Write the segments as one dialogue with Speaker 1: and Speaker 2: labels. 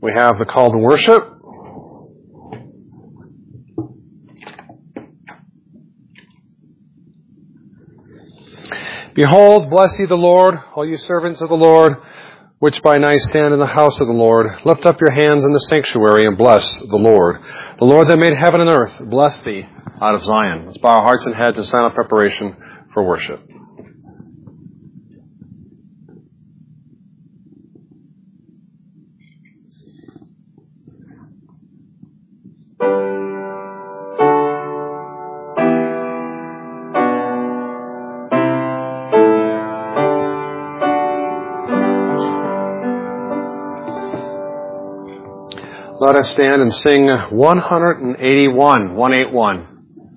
Speaker 1: We have the call to worship. Behold, bless ye the Lord, all you servants of the Lord, which by night stand in the house of the Lord. Lift up your hands in the sanctuary and bless the Lord. The Lord that made heaven and earth, bless thee out of Zion. Let's bow our hearts and heads in silent preparation for worship. Let us stand and sing 181.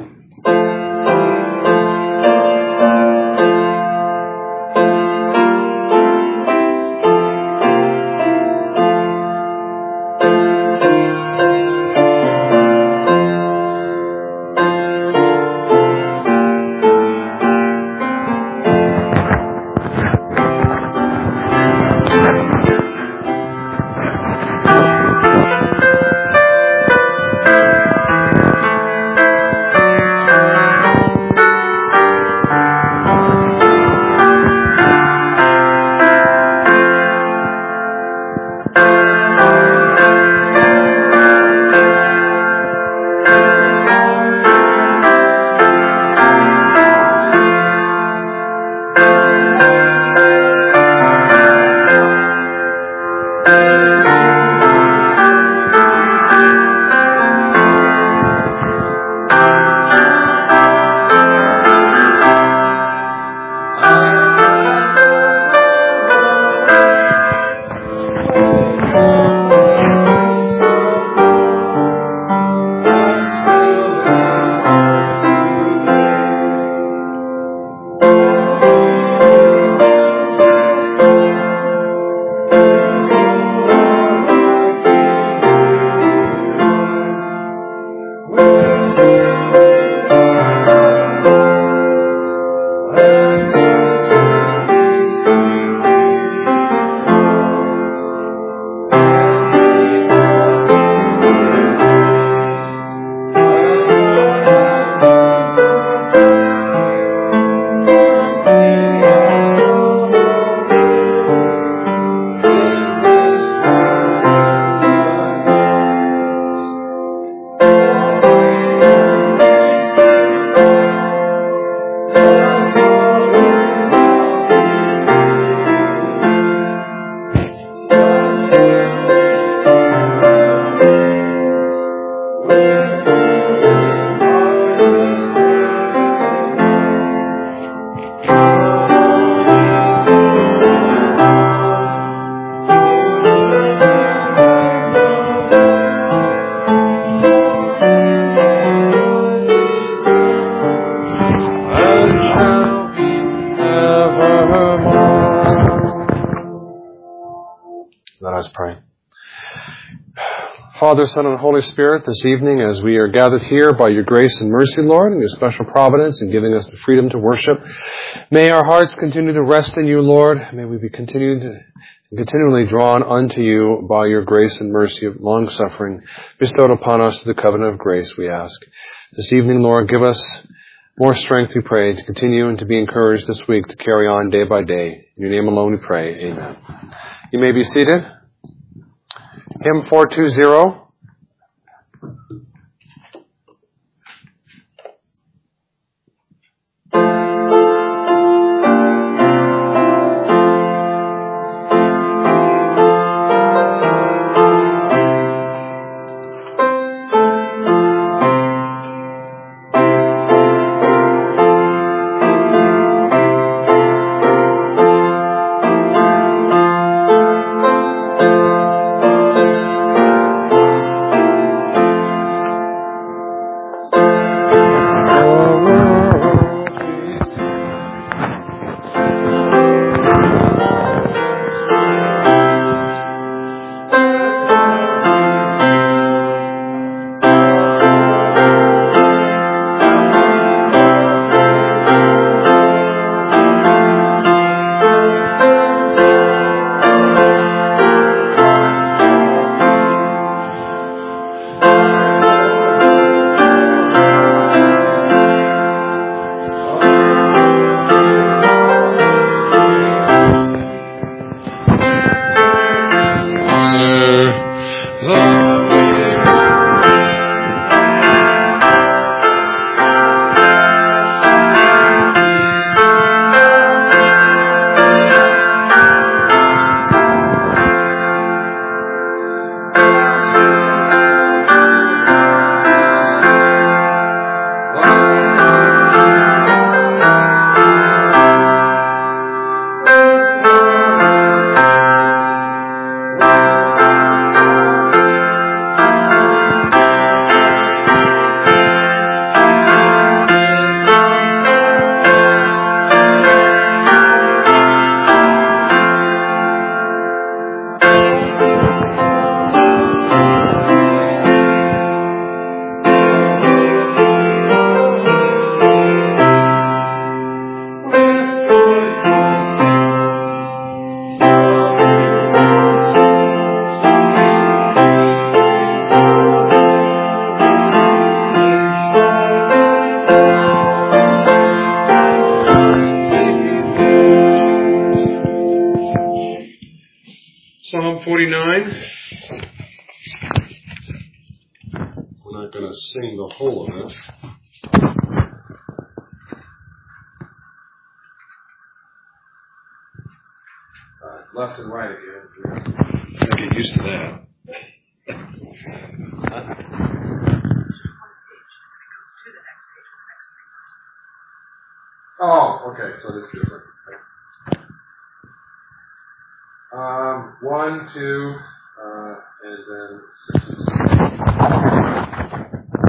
Speaker 1: Father, Son, and Holy Spirit, this evening as we are gathered here by your grace and mercy, Lord, and your special providence in giving us the freedom to worship, may our hearts continue to rest in you, Lord. May we be continually drawn unto you by your grace and mercy of long-suffering bestowed upon us through the covenant of grace, we ask. This evening, Lord, give us more strength, we pray, to continue and to be encouraged this week to carry on day by day. In your name alone we pray. Amen. You may be seated. Hymn 420. 49. We're not going to sing the whole of it. Left and right again. You're going to get used to that. Oh, okay. So this is different. 1, 2, and then 6 and 7.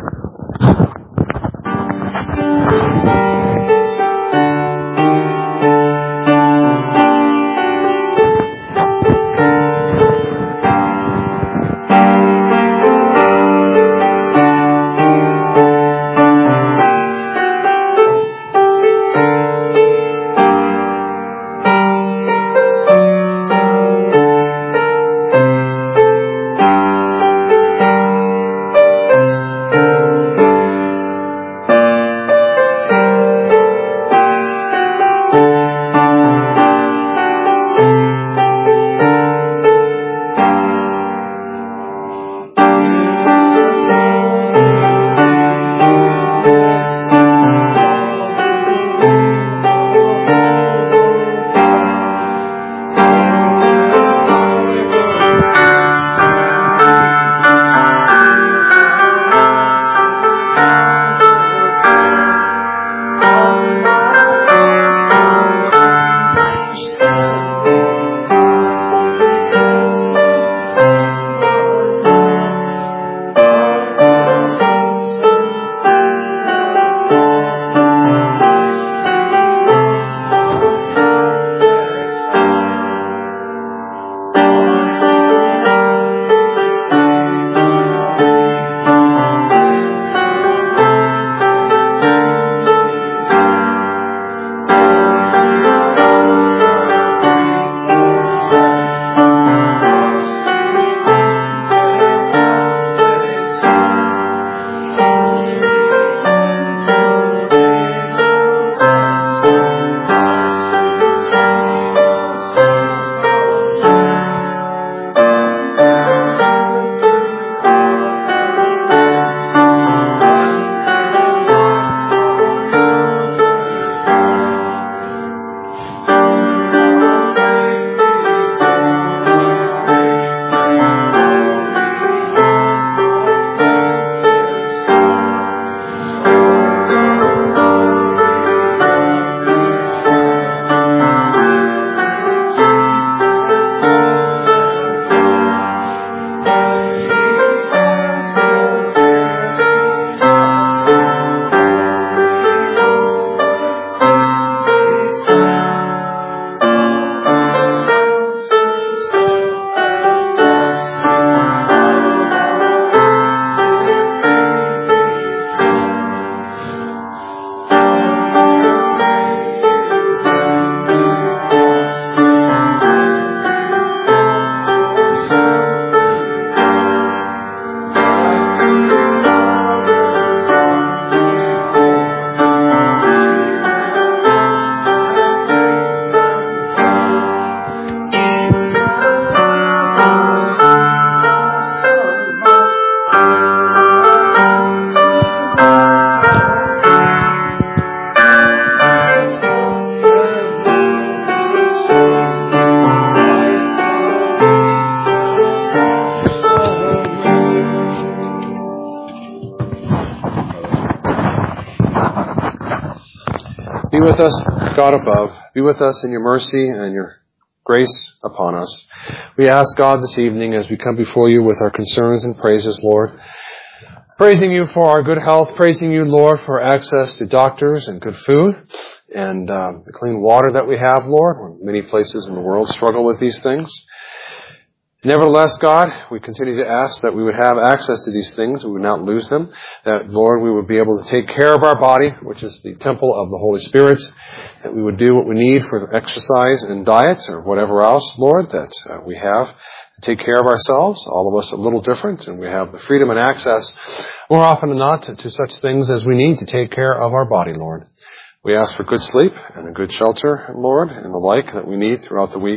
Speaker 1: Be with us, God above. Be with us in your mercy and your grace upon us. We ask God this evening as we come before you with our concerns and praises, Lord, praising you for our good health, praising you, Lord, for access to doctors and good food and the clean water that we have, Lord. Many places in the world struggle with these things. Nevertheless, God, we continue to ask that we would have access to these things, we would not lose them, that, Lord, we would be able to take care of our body, which is the temple of the Holy Spirit, that we would do what we need for exercise and diet or whatever else, Lord, that we have to take care of ourselves. All of us are a little different, and we have the freedom and access more often than not to such things as we need to take care of our body, Lord. We ask for good sleep and a good shelter, Lord, and the like that we need throughout the week.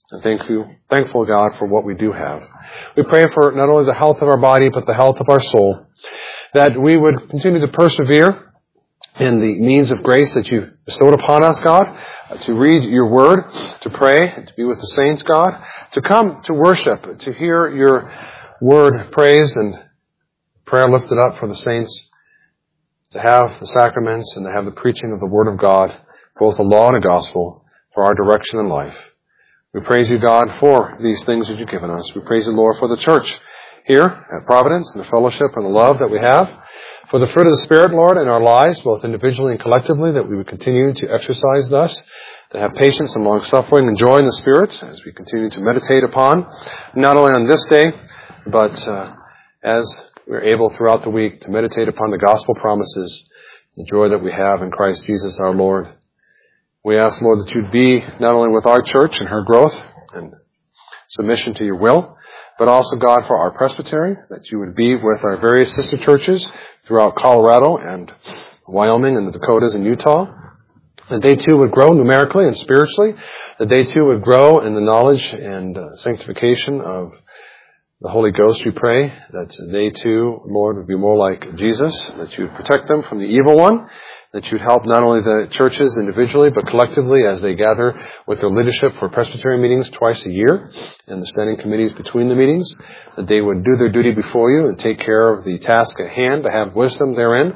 Speaker 1: And thankful, God, for what we do have. We pray for not only the health of our body, but the health of our soul, that we would continue to persevere in the means of grace that you've bestowed upon us, God, to read your word, to pray, to be with the saints, God, to come to worship, to hear your word praised and prayer lifted up for the saints, to have the sacraments and to have the preaching of the word of God, both the law and the gospel, for our direction in life. We praise you, God, for these things that you've given us. We praise you, Lord, for the church here at Providence and the fellowship and the love that we have, for the fruit of the Spirit, Lord, in our lives, both individually and collectively, that we would continue to exercise thus, to have patience and long-suffering and joy in the Spirit as we continue to meditate upon, not only on this day, but as we're able throughout the week to meditate upon the gospel promises, the joy that we have in Christ Jesus our Lord. We ask, Lord, that you'd be not only with our church and her growth and submission to your will, but also, God, for our presbytery, that you would be with our various sister churches throughout Colorado and Wyoming and the Dakotas and Utah, that they too would grow numerically and spiritually, that they too would grow in the knowledge and sanctification of the Holy Ghost, we pray, that they too, Lord, would be more like Jesus, that you would protect them from the evil one, that you'd help not only the churches individually, but collectively as they gather with their leadership for presbytery meetings twice a year and the standing committees between the meetings, that they would do their duty before you and take care of the task at hand to have wisdom therein.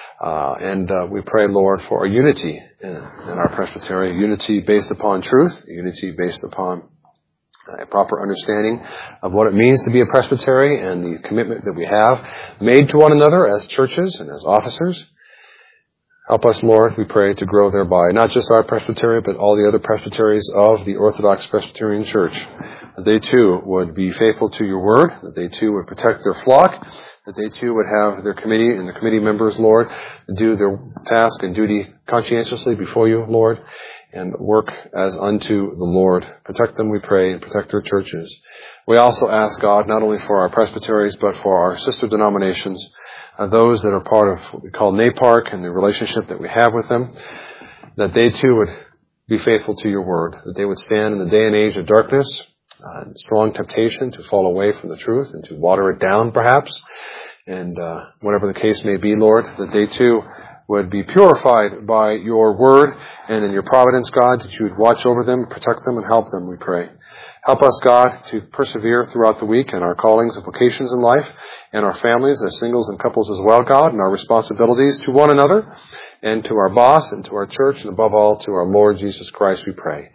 Speaker 1: And we pray, Lord, for a unity in our presbytery, unity based upon truth, unity based upon a proper understanding of what it means to be a presbytery and the commitment that we have made to one another as churches and as officers. Help us, Lord, we pray, to grow thereby, not just our presbytery, but all the other presbyteries of the Orthodox Presbyterian Church, that they too would be faithful to your word, that they too would protect their flock, that they too would have their committee and the committee members, Lord, do their task and duty conscientiously before you, Lord, and work as unto the Lord. Protect them, we pray, and protect their churches. We also ask, God, not only for our presbyteries, but for our sister denominations, those that are part of what we call NAPARC and the relationship that we have with them, that they too would be faithful to your word, that they would stand in the day and age of darkness, and strong temptation to fall away from the truth and to water it down perhaps, and whatever the case may be, Lord, that they too would be purified by your word and in your providence, God, that you would watch over them, protect them, and help them, we pray. Help us, God, to persevere throughout the week in our callings and vocations in life, and our families as singles and couples as well, God, and our responsibilities to one another, and to our boss, and to our church, and above all, to our Lord Jesus Christ, we pray.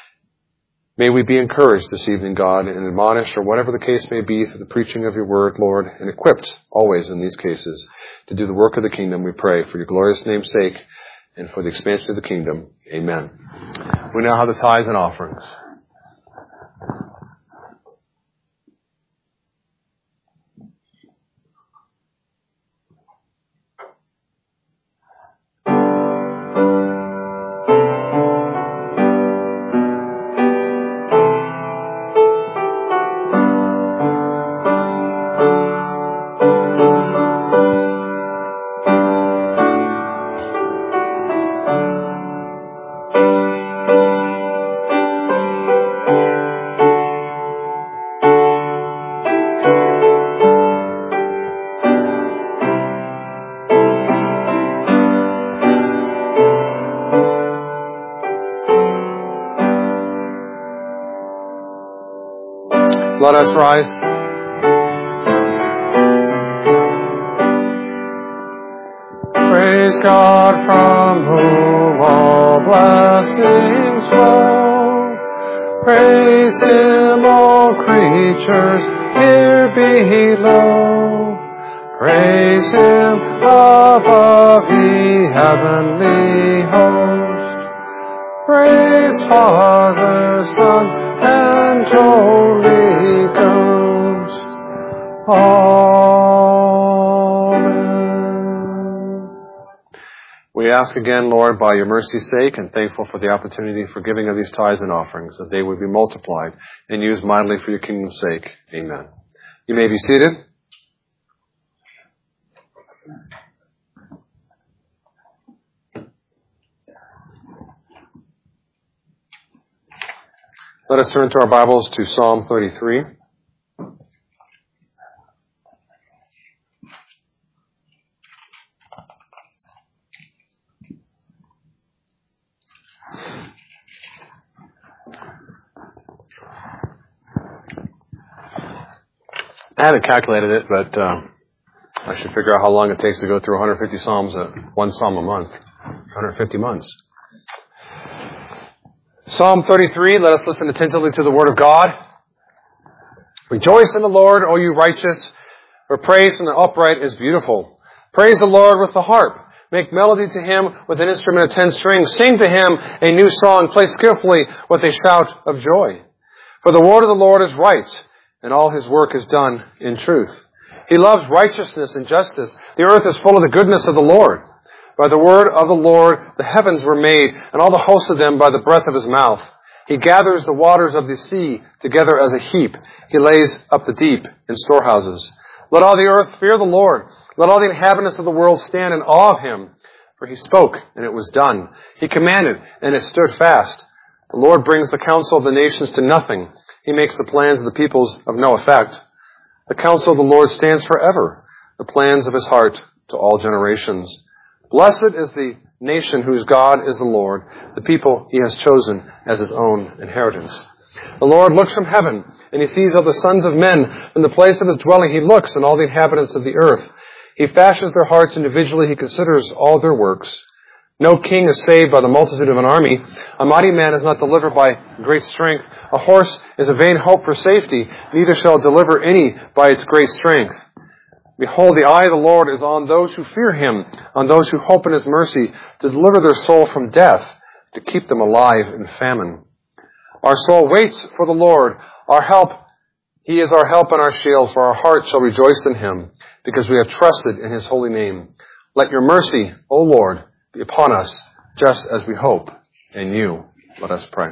Speaker 1: May we be encouraged this evening, God, and admonished, or whatever the case may be, through the preaching of your word, Lord, and equipped always in these cases to do the work of the kingdom, we pray, for your glorious name's sake, and for the expansion of the kingdom. Amen. We now have the tithes and offerings. Let us rise. Praise God, from whom all blessings flow. Praise Him, all creatures here below. Praise Him above, ye heavenly host. Praise Father, Son, and Holy Ghost. Amen. We ask again, Lord, by your mercy's sake, and thankful for the opportunity for giving of these tithes and offerings, that they would be multiplied and used mightily for your kingdom's sake. Amen. You may be seated. Let us turn to our Bibles to Psalm 33. I haven't calculated it, but I should figure out how long it takes to go through 150 Psalms, one Psalm a month, 150 months. Psalm 33, let us listen attentively to the Word of God. Rejoice in the Lord, O you righteous, for praise from the upright is beautiful. Praise the Lord with the harp. Make melody to Him with an instrument of 10 strings. Sing to Him a new song. Play skillfully with a shout of joy. For the word of the Lord is right, and all His work is done in truth. He loves righteousness and justice. The earth is full of the goodness of the Lord. By the word of the Lord the heavens were made, and all the hosts of them by the breath of His mouth. He gathers the waters of the sea together as a heap. He lays up the deep in storehouses. Let all the earth fear the Lord. Let all the inhabitants of the world stand in awe of Him. For He spoke, and it was done. He commanded, and it stood fast. The Lord brings the counsel of the nations to nothing. He makes the plans of the peoples of no effect. The counsel of the Lord stands forever, the plans of His heart to all generations. Blessed is the nation whose God is the Lord, the people He has chosen as His own inheritance. The Lord looks from heaven, and He sees all the sons of men. From the place of His dwelling He looks on all the inhabitants of the earth. He fashions their hearts individually. He considers all their works. No king is saved by the multitude of an army. A mighty man is not delivered by great strength. A horse is a vain hope for safety. Neither shall it deliver any by its great strength. Behold, the eye of the Lord is on those who fear Him, on those who hope in His mercy, to deliver their soul from death, to keep them alive in famine. Our soul waits for the Lord, our help. He is our help and our shield, for our heart shall rejoice in Him, because we have trusted in His holy name. Let your mercy, O Lord, be upon us, just as we hope in You. Let us pray.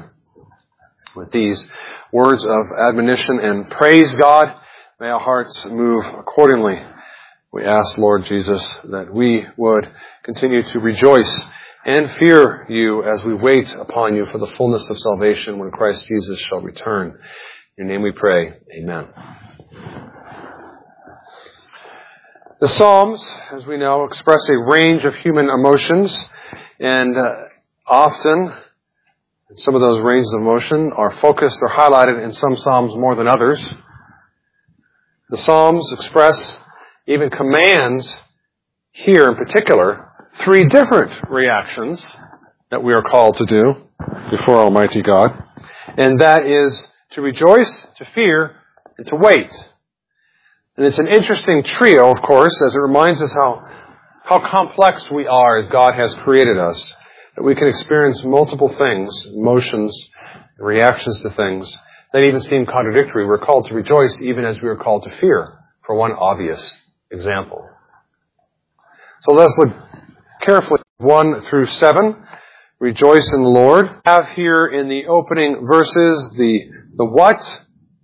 Speaker 1: With these words of admonition and praise God, may our hearts move accordingly. We ask, Lord Jesus, that we would continue to rejoice and fear You as we wait upon You for the fullness of salvation when Christ Jesus shall return. In Your name we pray. Amen. The Psalms, as we know, express a range of human emotions, and often some of those ranges of emotion are focused or highlighted in some Psalms more than others. The Psalms express even commands here in particular 3 different reactions that we are called to do before Almighty God, and that is to rejoice, to fear, and to wait. And it's an interesting trio, of course, as it reminds us how complex we are as God has created us, that we can experience multiple things, emotions, and reactions to things that even seem contradictory. We're called to rejoice even as we are called to fear, for one obvious example. So let's look carefully 1 through 7. Rejoice in the Lord. We have here in the opening verses the what?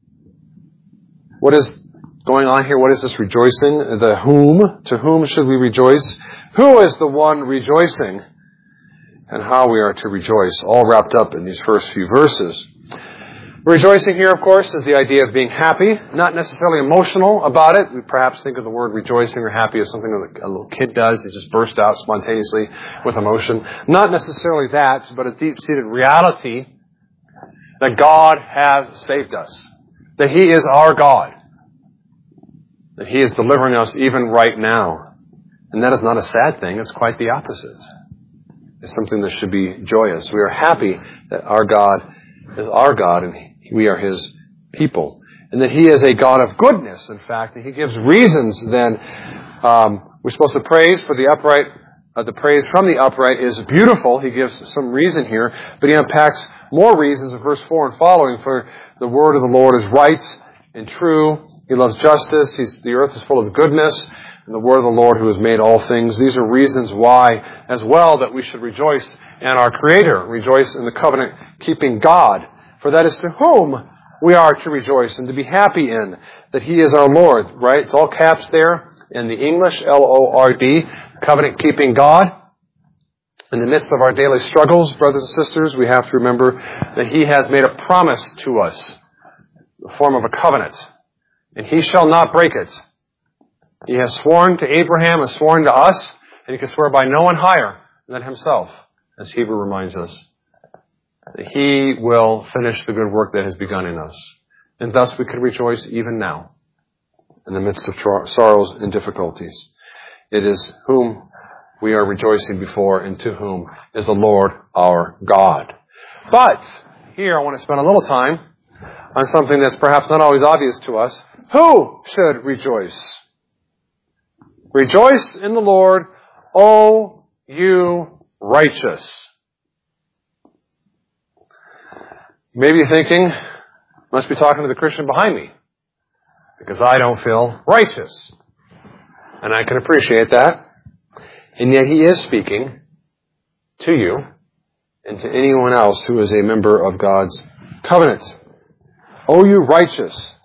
Speaker 1: What is going on here? What is this rejoicing? The whom? To whom should we rejoice? Who is the one rejoicing? And how we are to rejoice, all wrapped up in these first few verses. Rejoicing here, of course, is the idea of being happy, not necessarily emotional about it. We perhaps think of the word rejoicing or happy as something that a little kid does. It just bursts out spontaneously with emotion. Not necessarily that, but a deep-seated reality that God has saved us, that He is our God, that He is delivering us even right now. And that is not a sad thing. It's quite the opposite. It's something that should be joyous. We are happy that our God is our God and we are His people. And that He is a God of goodness, in fact. And He gives reasons then. We're supposed to praise for the upright. The praise from the upright is beautiful. He gives some reason here. But He unpacks more reasons in verse 4 and following. For the word of the Lord is right and true. He loves justice. The earth is full of goodness. And the word of the Lord who has made all things. These are reasons why, as well, that we should rejoice in our Creator. Rejoice in the covenant-keeping God. For that is to whom we are to rejoice and to be happy in. That He is our Lord, right? It's all caps there in the English, Lord, covenant-keeping God. In the midst of our daily struggles, brothers and sisters, we have to remember that He has made a promise to us, in the form of a covenant, and He shall not break it. He has sworn to Abraham, has sworn to us, and He can swear by no one higher than Himself, as Hebrew reminds us, that He will finish the good work that has begun in us. And thus we can rejoice even now, in the midst of sorrows and difficulties. It is whom we are rejoicing before, and to whom is the Lord our God. But here I want to spend a little time on something that's perhaps not always obvious to us. Who should rejoice? Rejoice in the Lord, O you righteous. Maybe you're thinking, must be talking to the Christian behind me, because I don't feel righteous. And I can appreciate that. And yet He is speaking to you and to anyone else who is a member of God's covenant. O you righteous.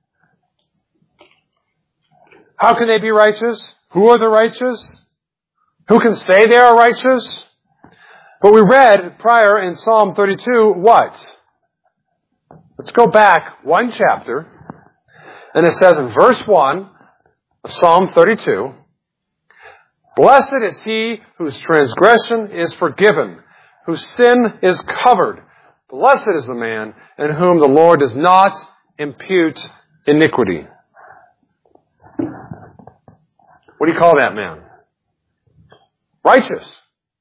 Speaker 1: How can they be righteous? Who are the righteous? Who can say they are righteous? But we read prior in Psalm 32, what? Let's go back one chapter. And it says in verse 1 of Psalm 32, Blessed is he whose transgression is forgiven, whose sin is covered. Blessed is the man in whom the Lord does not impute iniquity. What do you call that man? Righteous.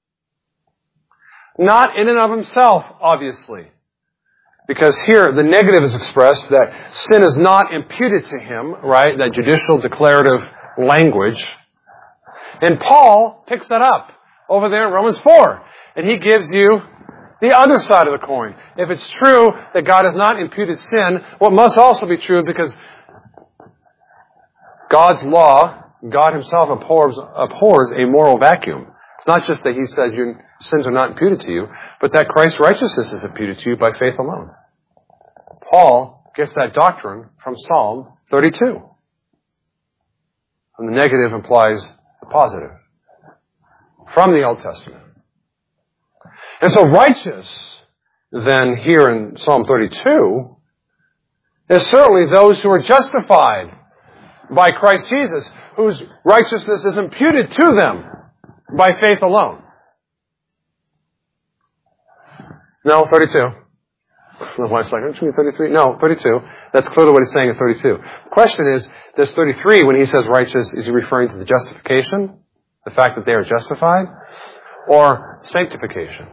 Speaker 1: Not in and of himself, obviously. Because here the negative is expressed that sin is not imputed to him, right? That judicial declarative language. And Paul picks that up over there in Romans 4. And he gives you the other side of the coin. If it's true that God has not imputed sin, what must also be true, because God's law, God Himself abhors a moral vacuum. It's not just that He says your sins are not imputed to you, but that Christ's righteousness is imputed to you by faith alone. Paul gets that doctrine from Psalm 32. And the negative implies the positive from the Old Testament. And so righteous, then, here in Psalm 32, is certainly those who are justified by Christ Jesus, whose righteousness is imputed to them by faith alone. No, 32. My wife's like, aren't you 33? No, 32. That's clearly what he's saying in 32. The question is, does 33, when he says righteous, is he referring to the justification? The fact that they are justified? Or sanctification?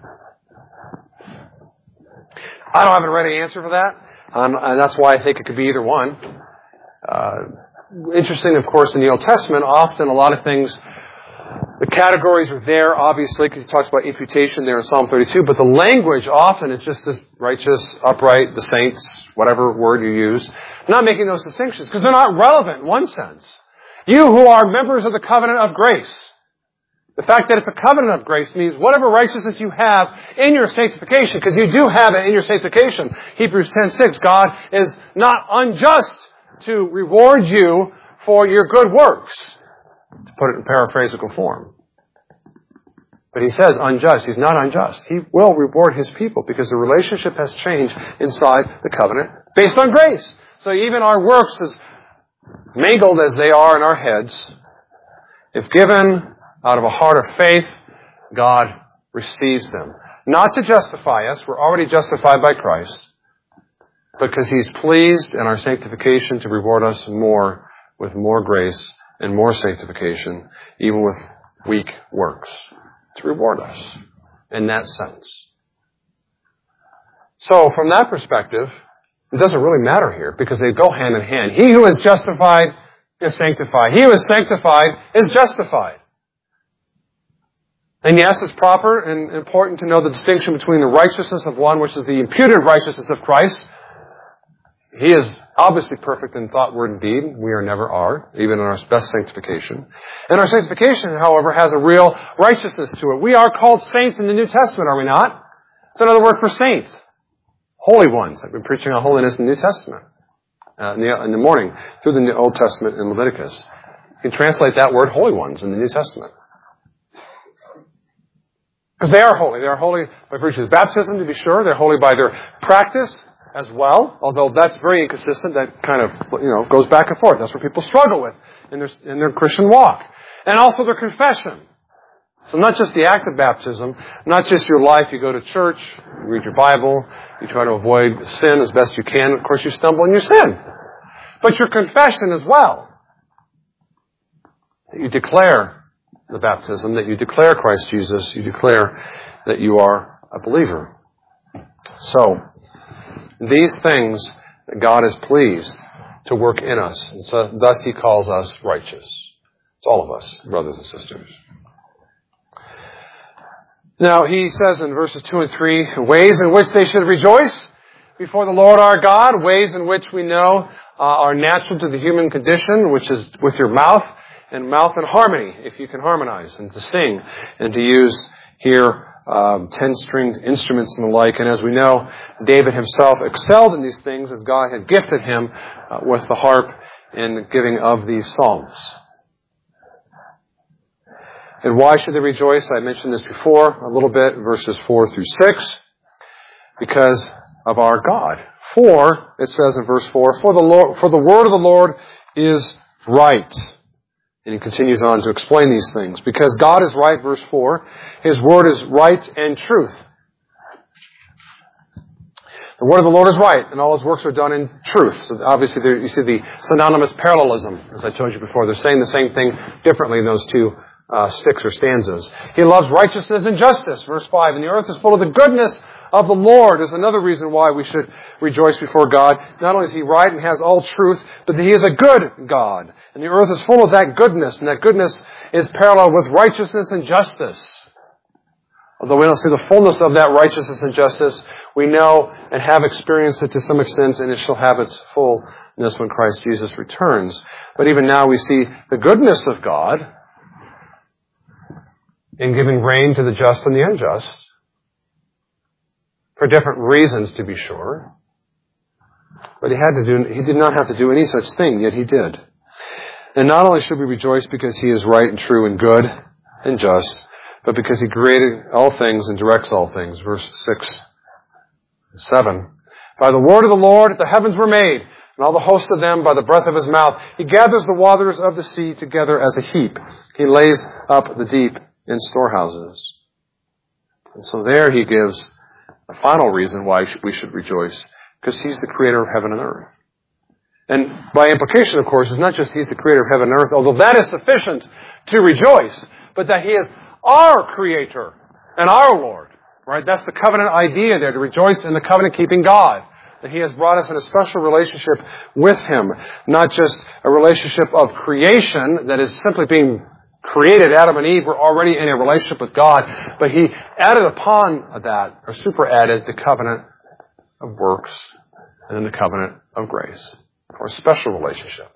Speaker 1: I don't have a ready answer for that. And that's why I think it could be either one. Interesting, of course, in the Old Testament, often a lot of things, the categories are there, obviously, because he talks about imputation there in Psalm 32, but the language often is just this righteous, upright, the saints, whatever word you use. I'm not making those distinctions, because they're not relevant in one sense. You who are members of the covenant of grace, the fact that it's a covenant of grace means whatever righteousness you have in your sanctification, because you do have it in your sanctification. Hebrews 10:6, God is not unjust to reward you for your good works, to put it in paraphrasical form. But he says unjust. He's not unjust. He will reward His people because the relationship has changed inside the covenant based on grace. So even our works, as mangled as they are in our heads, if given out of a heart of faith, God receives them. Not to justify us. We're already justified by Christ. Because He's pleased in our sanctification to reward us more with more grace and more sanctification, even with weak works, to reward us in that sense. So from that perspective, it doesn't really matter here because they go hand in hand. He who is justified is sanctified. He who is sanctified is justified. And yes, it's proper and important to know the distinction between the righteousness of one, which is the imputed righteousness of Christ. He is obviously perfect in thought, word, and deed. We never are, even in our best sanctification. And our sanctification, however, has a real righteousness to it. We are called saints in the New Testament, are we not? It's another word for saints. Holy ones. I've been preaching on holiness in the New Testament. In the morning, through the Old Testament in Leviticus. You can translate that word holy ones in the New Testament. Because they are holy. They are holy by virtue of baptism, to be sure. They're holy by their practice as well, although that's very inconsistent. That kind of, goes back and forth. That's what people struggle with in their Christian walk. And also their confession. So not just the act of baptism, not just your life. You go to church, you read your Bible, you try to avoid sin as best you can. Of course, you stumble in your sin. But your confession as well. That you declare the baptism, that you declare Christ Jesus, you declare that you are a believer. So, these things God is pleased to work in us. And so thus He calls us righteous. It's all of us, brothers and sisters. Now, He says in verses 2 and 3, ways in which they should rejoice before the Lord our God, ways in which we know are natural to the human condition, which is with your mouth and harmony, if you can harmonize, and to sing, and to use here 10-stringed instruments and the like. And as we know, David himself excelled in these things as God had gifted him with the harp in the giving of these psalms. And why should they rejoice? I mentioned this before a little bit, verses 4 through 6, because of our God. For, it says in verse 4, for the word of the Lord is right. And he continues on to explain these things. Because God is right, verse 4, His word is right and truth. The word of the Lord is right, and all His works are done in truth. So obviously there, you see the synonymous parallelism, as I told you before. They're saying the same thing differently in those two sticks or stanzas. He loves righteousness and justice, verse 5. And the earth is full of the goodness of the Lord is another reason why we should rejoice before God. Not only is He right and has all truth, but that He is a good God. And the earth is full of that goodness, and that goodness is parallel with righteousness and justice. Although we don't see the fullness of that righteousness and justice, we know and have experienced it to some extent, and it shall have its fullness when Christ Jesus returns. But even now we see the goodness of God in giving rain to the just and the unjust. For different reasons, to be sure. But He did not have to do any such thing, yet He did. And not only should we rejoice because He is right and true and good and just, but because He created all things and directs all things. Verse 6 and 7. By the word of the Lord the heavens were made, and all the host of them by the breath of His mouth. He gathers the waters of the sea together as a heap. He lays up the deep in storehouses. And so there He gives the final reason why we should rejoice, because He's the creator of heaven and earth. And by implication, of course, it's not just He's the creator of heaven and earth, although that is sufficient to rejoice, but that He is our creator and our Lord. Right? That's the covenant idea there, to rejoice in the covenant-keeping God. That He has brought us in a special relationship with Him, not just a relationship of creation that is simply being created. Adam and Eve were already in a relationship with God, but He added upon that, or super-added, the covenant of works and then the covenant of grace for a special relationship.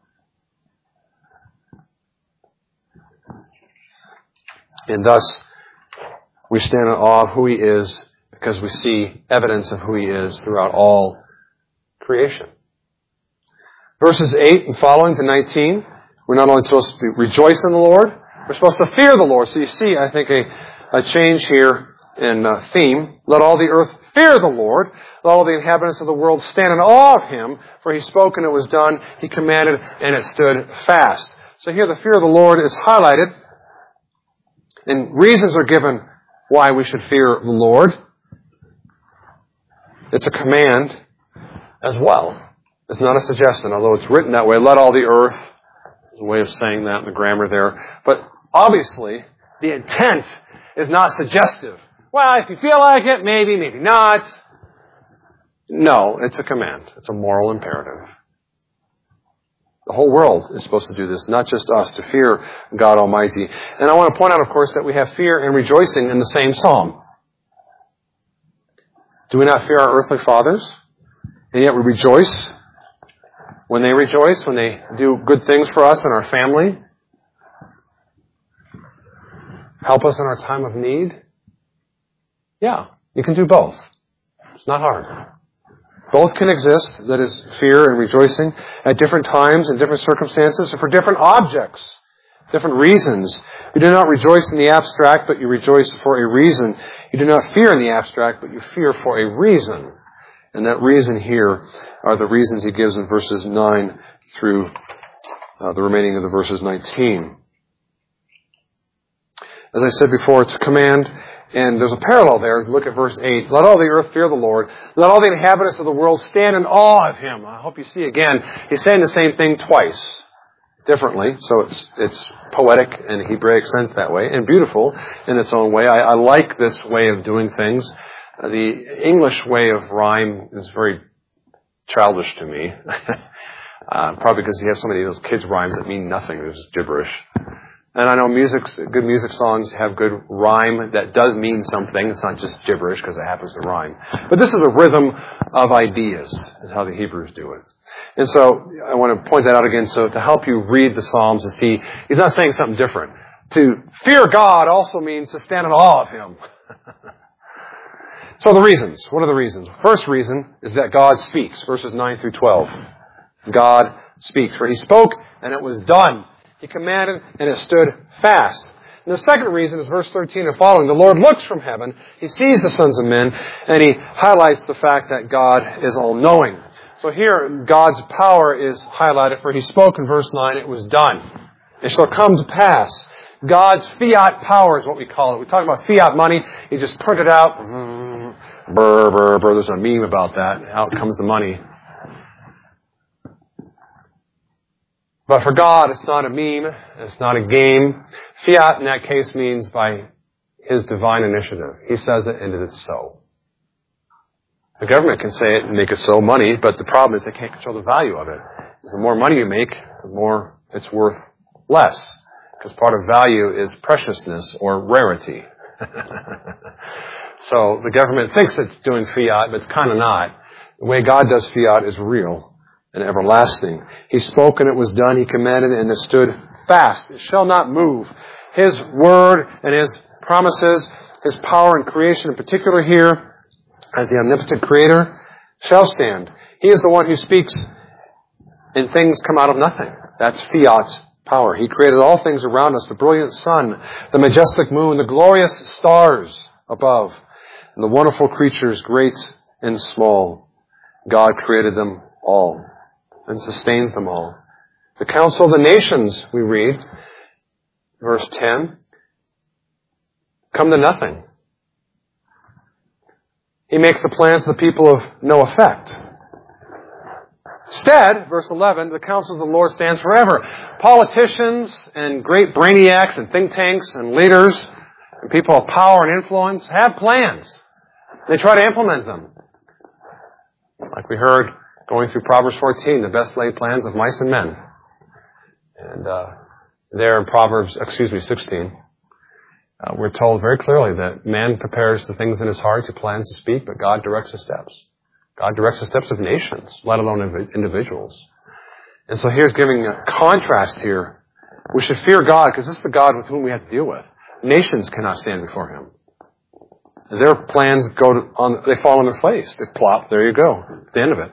Speaker 1: And thus, we stand in awe of who He is because we see evidence of who He is throughout all creation. Verses 8 and following to 19, we're not only supposed to rejoice in the Lord, we're supposed to fear the Lord. So you see, I think, a change here in theme. Let all the earth fear the Lord. Let all the inhabitants of the world stand in awe of Him. For He spoke and it was done. He commanded and it stood fast. So here the fear of the Lord is highlighted. And reasons are given why we should fear the Lord. It's a command as well. It's not a suggestion, although it's written that way. Let all the earth. There's a way of saying that in the grammar there. But obviously, the intent is not suggestive. Well, if you feel like it, maybe, maybe not. No, it's a command. It's a moral imperative. The whole world is supposed to do this, not just us, to fear God Almighty. And I want to point out, of course, that we have fear and rejoicing in the same psalm. Do we not fear our earthly fathers? And yet we rejoice when they rejoice, when they do good things for us and our family. Help us in our time of need. Yeah, you can do both. It's not hard. Both can exist, that is, fear and rejoicing, at different times and different circumstances, and for different objects. different reasons. You do not rejoice in the abstract, but you rejoice for a reason. You do not fear in the abstract, but you fear for a reason. And that reason here are the reasons he gives in verses 9 through the remaining of the verses 19. As I said before, it's a command, and there's a parallel there. Look at verse 8. Let all the earth fear the Lord. Let all the inhabitants of the world stand in awe of Him. I hope you see again, he's saying the same thing twice, differently. So it's poetic in Hebraic sense that way, and beautiful in its own way. I like this way of doing things. The English way of rhyme is very childish to me. Probably because you have so many of those kids' rhymes that mean nothing. They're just gibberish. And I know good music songs have good rhyme that does mean something. It's not just gibberish because it happens to rhyme. But this is a rhythm of ideas, is how the Hebrews do it. And so I want to point that out again, so to help you read the Psalms and see, he's not saying something different. To fear God also means to stand in awe of Him. So the reasons. What are the reasons? First reason is that God speaks. Verses 9 through 12. God speaks. For He spoke and it was done. He commanded and it stood fast. And the second reason is verse 13 and following. The Lord looks from heaven. He sees the sons of men. And He highlights the fact that God is all-knowing. So here, God's power is highlighted. For He spoke in verse 9, it was done. It shall come to pass. God's fiat power is what we call it. We talk about fiat money. You just print it out. Brr, brr, brr. There's a meme about that. Out comes the money. But for God, it's not a meme. It's not a game. Fiat in that case means by His divine initiative. He says it and it is so. The government can say it and make it so, money, but the problem is they can't control the value of it. The more money you make, the more it's worth less. Because part of value is preciousness or rarity. So the government thinks it's doing fiat, but it's kind of not. The way God does fiat is real and everlasting. He spoke and it was done. He commanded and it stood fast. It shall not move. His word and His promises, His power in creation in particular here, as the omnipotent Creator, shall stand. He is the one who speaks and things come out of nothing. That's fiat's power. He created all things around us, the brilliant sun, the majestic moon, the glorious stars above, and the wonderful creatures, great and small. God created them all and sustains them all. The counsel of the nations, we read, verse 10, come to nothing. He makes the plans of the people of no effect. Instead, verse 11, the counsel of the Lord stands forever. Politicians and great brainiacs and think tanks and leaders and people of power and influence have plans. They try to implement them. Like we heard going through Proverbs 14, the best laid plans of mice and men. And there in 16, we're told very clearly that man prepares the things in his heart, he plans to speak, but God directs his steps. God directs the steps of nations, let alone individuals. And so here's giving a contrast here. We should fear God because this is the God with whom we have to deal with. Nations cannot stand before Him. Their plans they fall on their face. They plop, there you go. It's the end of it.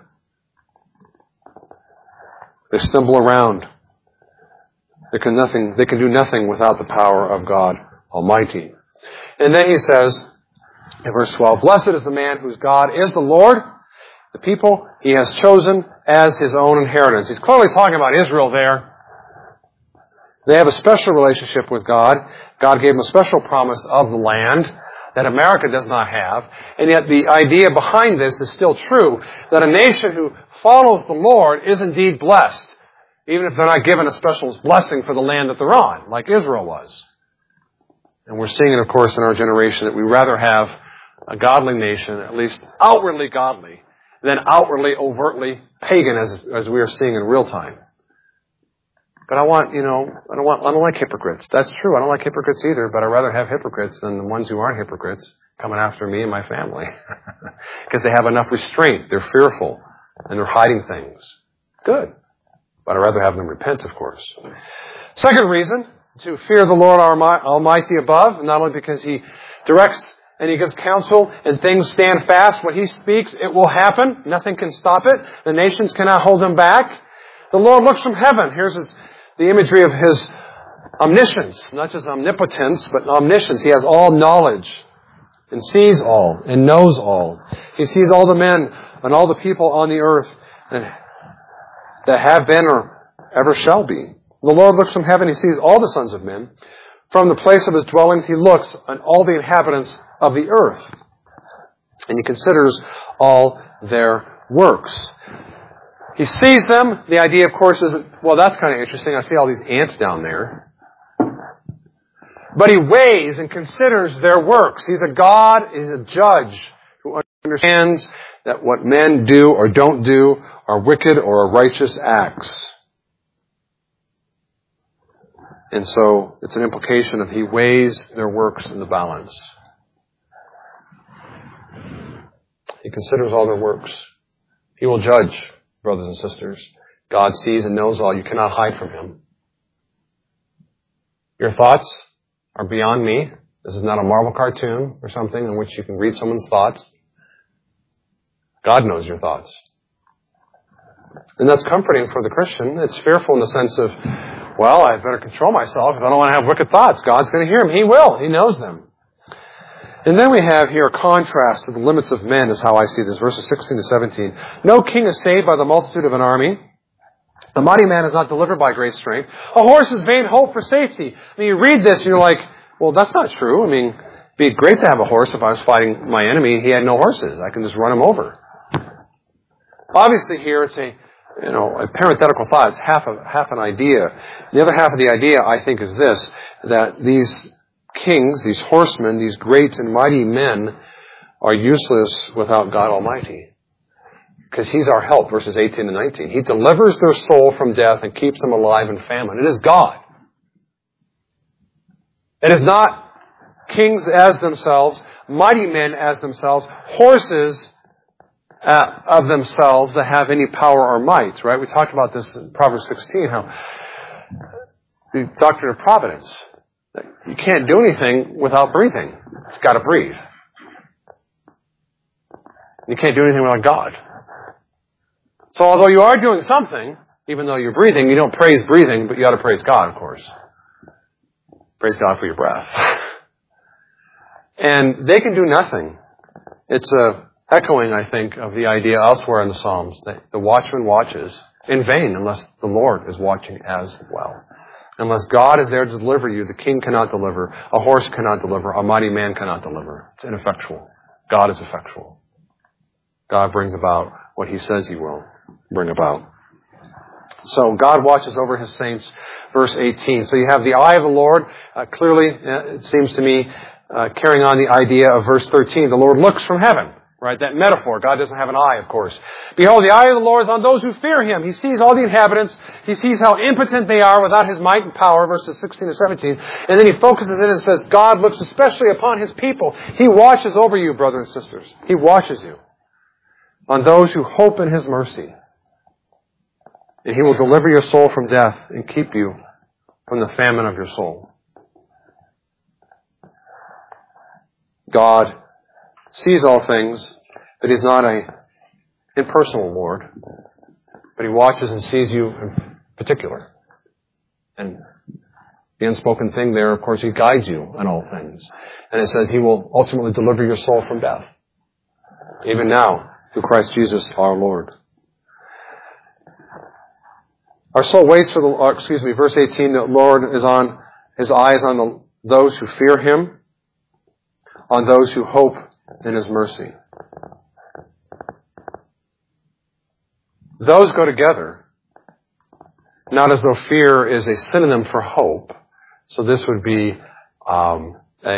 Speaker 1: They stumble around. They can do nothing without the power of God Almighty. And then He says, in verse 12, blessed is the man whose God is the Lord, the people He has chosen as His own inheritance. He's clearly talking about Israel there. They have a special relationship with God. God gave them a special promise of the land that America does not have. And yet the idea behind this is still true, that a nation who follows the Lord is indeed blessed, even if they're not given a special blessing for the land that they're on, like Israel was. And we're seeing it, of course, in our generation that we rather have a godly nation, at least outwardly godly, than outwardly, overtly pagan, as we are seeing in real time. But I don't like hypocrites. That's true. I don't like hypocrites either, but I'd rather have hypocrites than the ones who aren't hypocrites coming after me and my family. Because they have enough restraint. They're fearful and they're hiding things. Good. But I'd rather have them repent, of course. Second reason, to fear the Lord Almighty above, not only because He directs and He gives counsel and things stand fast. When He speaks, it will happen. Nothing can stop it. The nations cannot hold Him back. The Lord looks from heaven. Here's the imagery of His Omniscience, not just omnipotence, but omniscience. He has all knowledge and sees all and knows all. He sees all the men and all the people on the earth that have been or ever shall be. The Lord looks from heaven. He sees all the sons of men. From the place of His dwellings, He looks on all the inhabitants of the earth. And He considers all their works. He sees them. The idea, of course, is, well, that's kind of interesting. I see all these ants down there. But He weighs and considers their works. He's a God, He's a judge who understands that what men do or don't do are wicked or are righteous acts. And so it's an implication of He weighs their works in the balance. He considers all their works. He will judge, brothers and sisters. God sees and knows all. You cannot hide from Him. Your thoughts are beyond me. This is not a Marvel cartoon or something in which you can read someone's thoughts. God knows your thoughts. And that's comforting for the Christian. It's fearful in the sense of, well, I better control myself because I don't want to have wicked thoughts. God's going to hear them. He will. He knows them. And then we have here a contrast to the limits of men is how I see this. Verses 16 to 17. No king is saved by the multitude of an army. The mighty man is not delivered by great strength. A horse is vain hope for safety. I mean, you read this and you're like, well, that's not true. I mean, it'd be great to have a horse if I was fighting my enemy. He had no horses. I can just run him over. Obviously here it's a parenthetical thought. It's half an idea. The other half of the idea, I think, is this, that these kings, these horsemen, these great and mighty men are useless without God Almighty. Because He's our help, verses 18 and 19. He delivers their soul from death and keeps them alive in famine. It is God. It is not kings as themselves, mighty men as themselves, horses of themselves that have any power or might, right? We talked about this in Proverbs 16, how the doctrine of providence. You can't do anything without breathing. It's got to breathe. You can't do anything without God. So although you are doing something, even though you're breathing, you don't praise breathing, but you ought to praise God, of course. Praise God for your breath. And they can do nothing. It's a echoing, I think, of the idea elsewhere in the Psalms that the watchman watches in vain unless the Lord is watching as well. Unless God is there to deliver you, the king cannot deliver, a horse cannot deliver, a mighty man cannot deliver. It's ineffectual. God is effectual. God brings about what He says He will bring about. So God watches over His saints, verse 18. So you have the eye of the Lord, clearly, it seems to me, carrying on the idea of verse 13. The Lord looks from heaven. Right, that metaphor. God doesn't have an eye, of course. Behold, the eye of the Lord is on those who fear Him. He sees all the inhabitants. He sees how impotent they are without His might and power, verses 16 to 17. And then He focuses it and says, God looks especially upon His people. He watches over you, brothers and sisters. He watches you. On those who hope in His mercy. And He will deliver your soul from death and keep you from the famine of your soul. God sees all things, but He's not an impersonal Lord, but He watches and sees you in particular. And the unspoken thing there, of course, He guides you in all things. And it says He will ultimately deliver your soul from death. Even now, through Christ Jesus our Lord. Our soul waits for verse 18, the Lord is on, His eye is on those who fear Him, on those who hope in His mercy. Those go together, not as though fear is a synonym for hope. So this would be what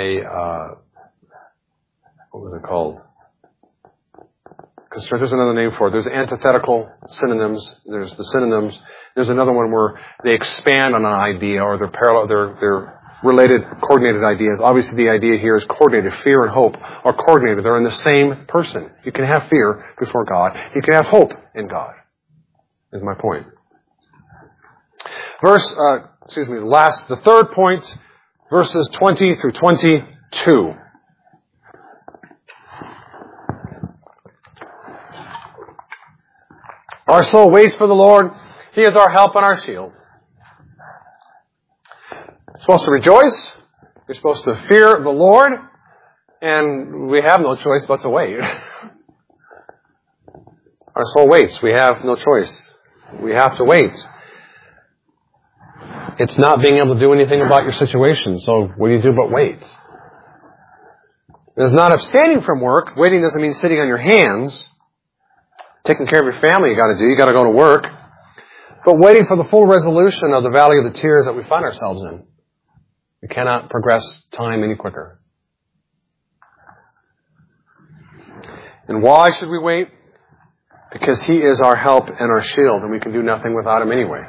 Speaker 1: was it called? Because there's another name for it. There's antithetical synonyms. There's the synonyms. There's another one where they expand on an idea or they're parallel. They're related, coordinated ideas. Obviously, the idea here is coordinated. Fear and hope are coordinated. They're in the same person. You can have fear before God. You can have hope in God, is my point. The third point, verses 20 through 22. Our soul waits for the Lord. He is our help and our shield. You're supposed to rejoice. You're supposed to fear the Lord. And we have no choice but to wait. Our soul waits. We have no choice. We have to wait. It's not being able to do anything about your situation. So what do you do but wait? It's not abstaining from work. Waiting doesn't mean sitting on your hands. Taking care of your family you got to do. You got to go to work. But waiting for the full resolution of the valley of the tears that we find ourselves in. We cannot progress time any quicker. And why should we wait? Because He is our help and our shield, and we can do nothing without Him anyway.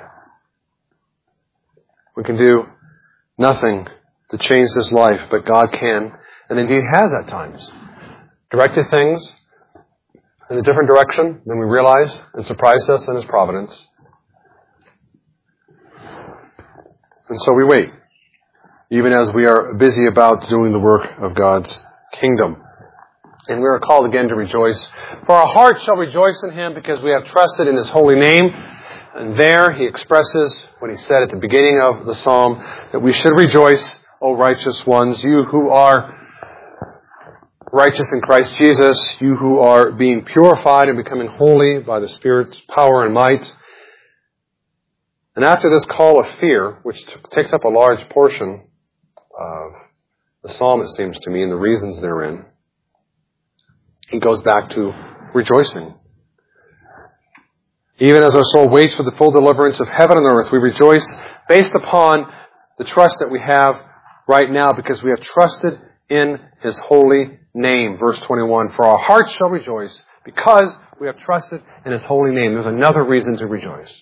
Speaker 1: We can do nothing to change this life, but God can, and indeed has at times, directed things in a different direction than we realize and surprised us in His providence. And so we wait, even as we are busy about doing the work of God's kingdom. And we are called again to rejoice. For our hearts shall rejoice in Him because we have trusted in His holy name. And there He expresses what He said at the beginning of the psalm, that we should rejoice, O righteous ones, you who are righteous in Christ Jesus, you who are being purified and becoming holy by the Spirit's power and might. And after this call of fear, which takes up a large portion of the psalm, it seems to me, and the reasons therein, He goes back to rejoicing. Even as our soul waits for the full deliverance of heaven and earth, we rejoice based upon the trust that we have right now because we have trusted in His holy name. Verse 21, for our hearts shall rejoice because we have trusted in His holy name. There's another reason to rejoice.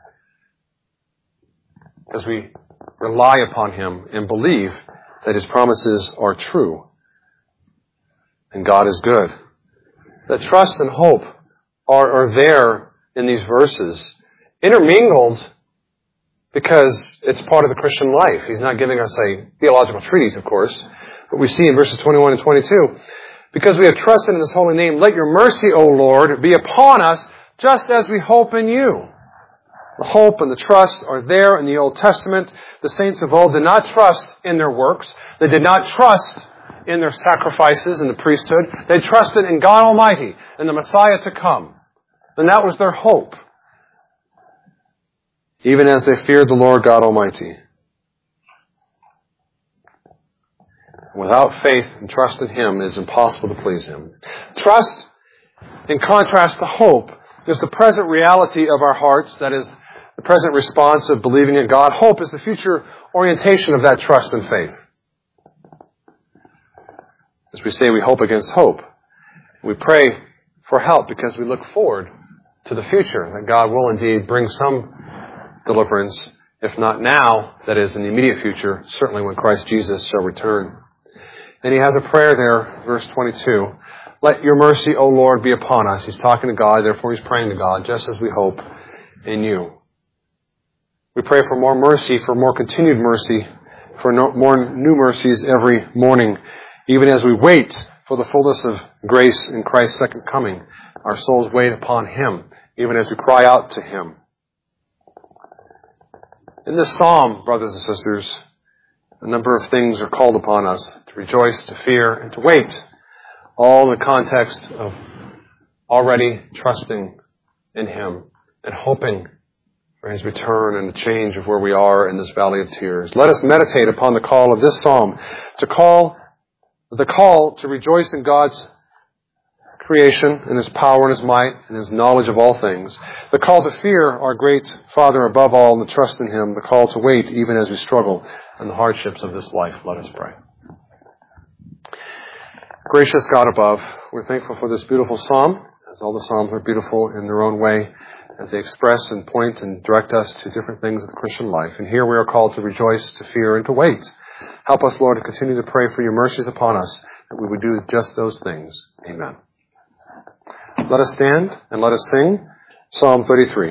Speaker 1: Because we rely upon Him and believe that His promises are true. And God is good. That trust and hope are there in these verses, intermingled because it's part of the Christian life. He's not giving us a theological treatise, of course, but we see in verses 21 and 22, because we have trusted in His holy name, let your mercy, O Lord, be upon us, just as we hope in you. The hope and the trust are there in the Old Testament. The saints of old did not trust in their works. They did not trust in their sacrifices in the priesthood. They trusted in God Almighty and the Messiah to come. And that was their hope. Even as they feared the Lord God Almighty. Without faith and trust in Him, it is impossible to please Him. Trust, in contrast to hope, is the present reality of our hearts. That is the present response of believing in God. Hope is the future orientation of that trust and faith. As we say, we hope against hope. We pray for help because we look forward to the future, that God will indeed bring some deliverance, if not now, that is in the immediate future, certainly when Christ Jesus shall return. And He has a prayer there, verse 22. Let your mercy, O Lord, be upon us. He's talking to God, therefore He's praying to God, just as we hope in you. We pray for more mercy, for more continued mercy, for more new mercies every morning. Even as we wait for the fullness of grace in Christ's second coming, our souls wait upon Him, even as we cry out to Him. In this psalm, brothers and sisters, a number of things are called upon us to rejoice, to fear, and to wait, all in the context of already trusting in Him and hoping for His return and the change of where we are in this valley of tears. Let us meditate upon the call of this psalm, the call to rejoice in God's creation, in His power and His might, and His knowledge of all things. The call to fear our great Father above all and to trust in Him. The call to wait even as we struggle in the hardships of this life. Let us pray. Gracious God above, we're thankful for this beautiful psalm, as all the psalms are beautiful in their own way, as they express and point and direct us to different things of the Christian life. And here we are called to rejoice, to fear, and to wait. Help us, Lord, to continue to pray for your mercies upon us, that we would do just those things. Amen. Let us stand and let us sing Psalm 33.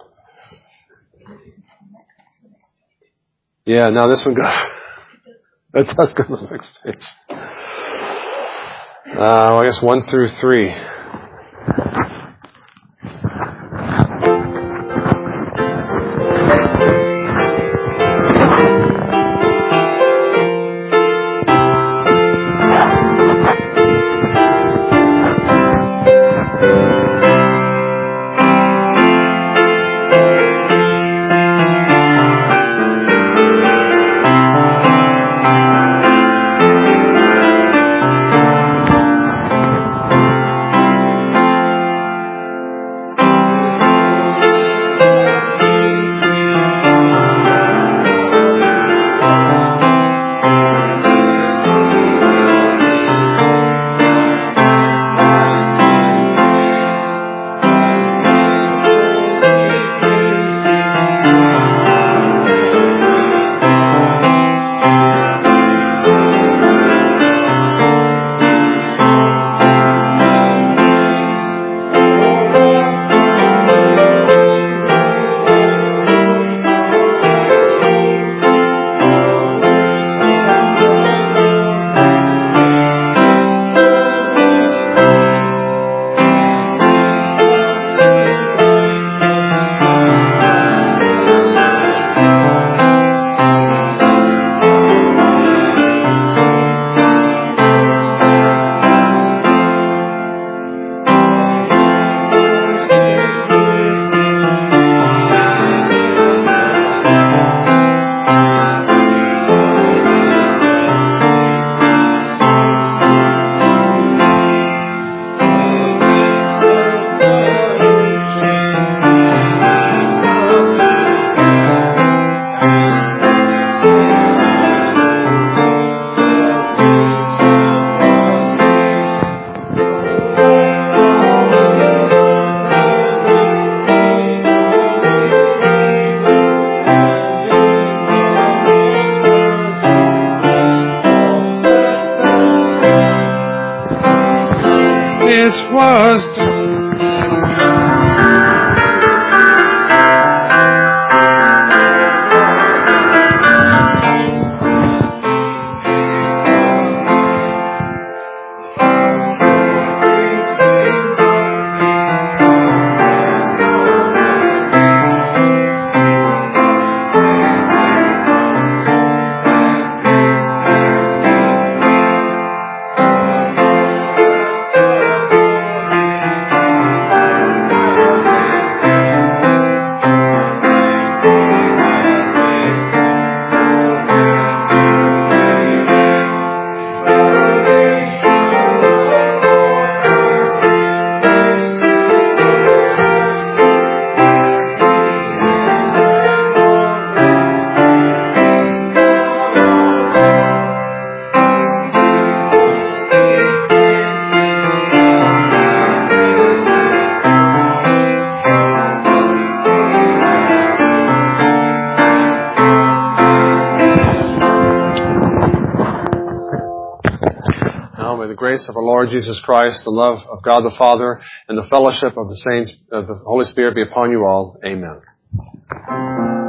Speaker 1: Yeah, now this one goes. Let's go to the next page. I guess 1 through 3. Of our Lord Jesus Christ, the love of God the Father, and the fellowship of the saints, of the Holy Spirit be upon you all. Amen.